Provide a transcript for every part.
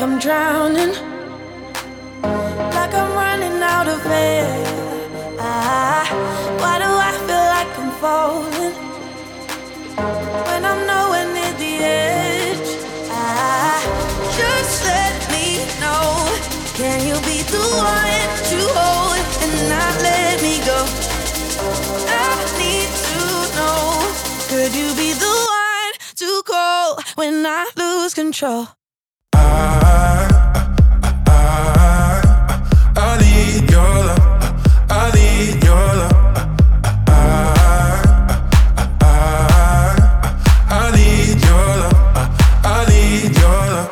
I'm drowning, like I'm running out of air. Why do I feel like I'm falling when I'm nowhere near the edge? Just let me know. Can you be the one to hold and not let me go? I need to know. Could you be the one to call when I lose control? I need your love. I need your love. I need your love. I need your love.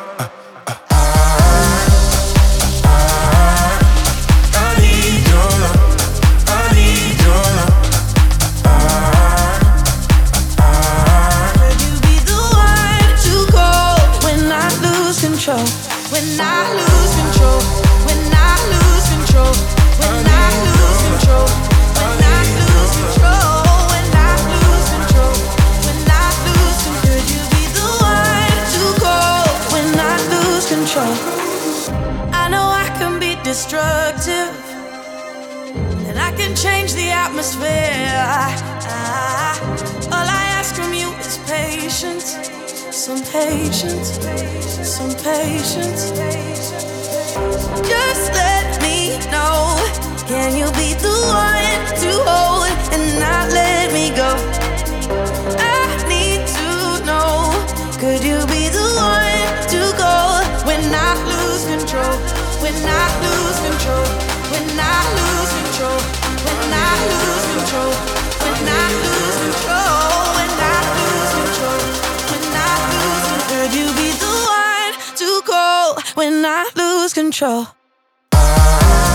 I need your love. I need your love. Could you be the one to call when I lose control? When I lose control. When I lose control. When I lose control. When I lose control. When I lose control. When I lose control. Could you be the one to call when I lose control? I know I can be destructive, and I can change the atmosphere. All I ask from you is patience, some patience, some patience. Just let me know. Can you be the one to hold and not let me go? I need to know. Could you be the one to go when I lose control? When I lose control. When I lose control. When I lose control. When I lose control. When I lose control. When I lose control. Could you be the one to go when I lose control?